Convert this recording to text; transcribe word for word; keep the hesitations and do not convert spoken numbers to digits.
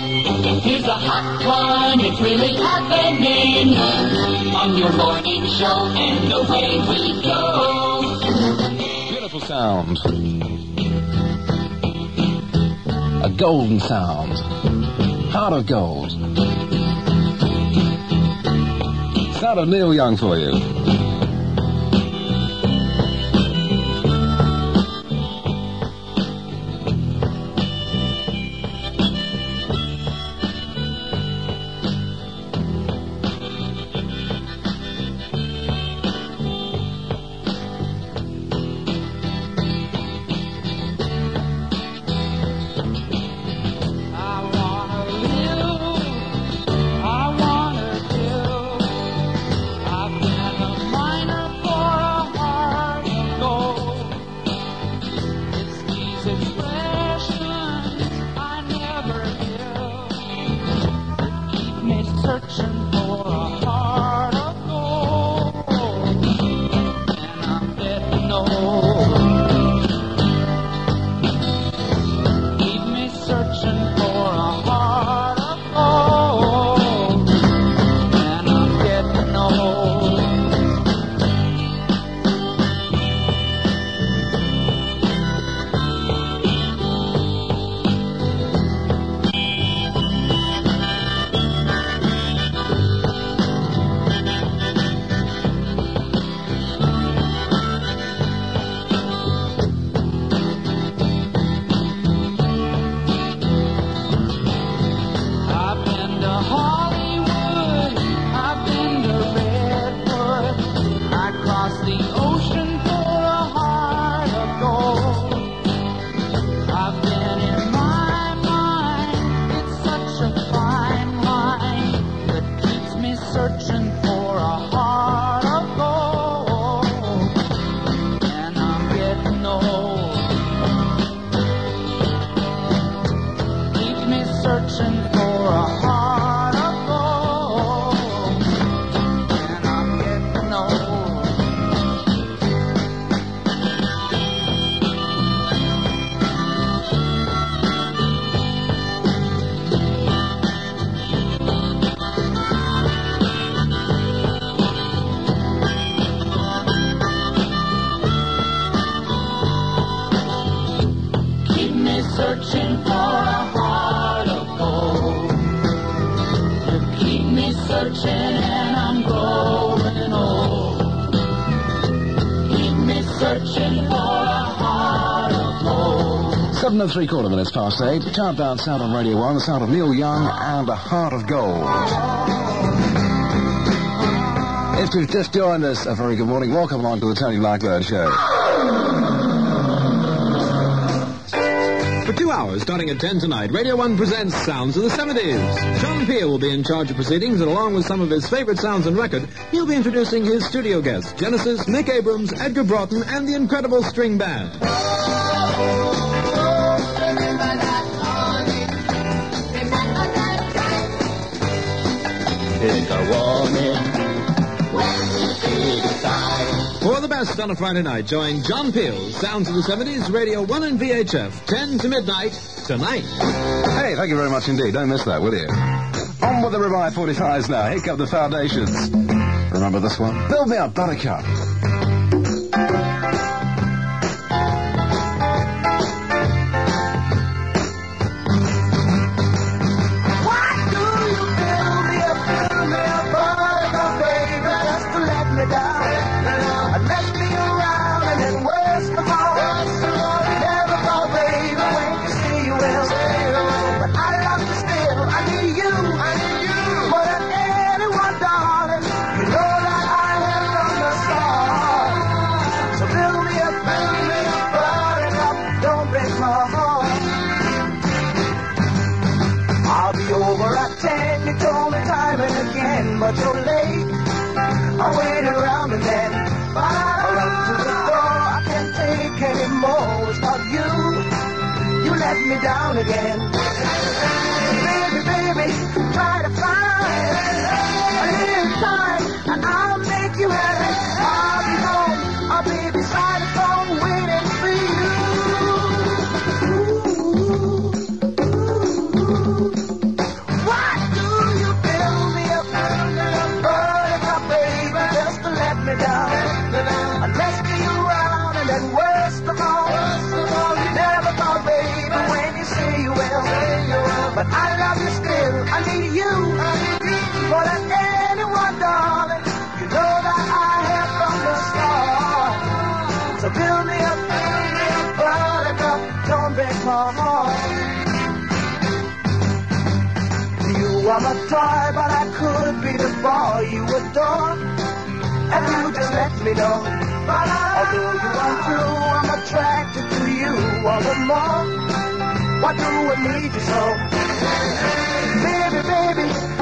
Here's a hot one, it's really happening on your morning show, and away we go. Beautiful sound. A golden sound. Heart of gold. Sound of Neil Young for you. Searching for a heart of gold. You keep me searching and I'm growing old. Keep me searching for a heart of gold. Seven and three quarter minutes past eight. Countdown sound on Radio One. The sound of Neil Young and A Heart of Gold. If you've just joined us, a very good morning. Welcome along to the Tony Blackburn Show. For two hours, starting at ten tonight, Radio one presents Sounds of the seventies. John Peel will be in charge of proceedings, and along with some of his favorite sounds on record, he'll be introducing his studio guests, Genesis, Mick Abrams, Edgar Broughton, and the Incredible String Band. It's a warning when you see the sign. For the best on a Friday night, join John Peel, Sounds of the seventies, Radio one and V H F, ten to midnight, tonight. Hey, thank you very much indeed. Don't miss that, will you? On with the Revive forty-fives now. Here come the Foundations. Remember this one? Build Me Up, Buttercup. But you're late. I waited around and then I run to the door. I can't take any more. It's not you. You let me down again. Baby, baby, try to find a little time and I'll make you happy. I'll be home. I'll be beside the phone waiting for you. Ooh, ooh, ooh. but I love you still. I need you more than anyone, darling. You know that I have from the start. So build me up, build me up, buttercup, don't break my heart. You are my toy, but I could be the boy you adore. And you just let me know. Although you are true, I'm attracted to you all the more. Why do I need you so? Baby, baby,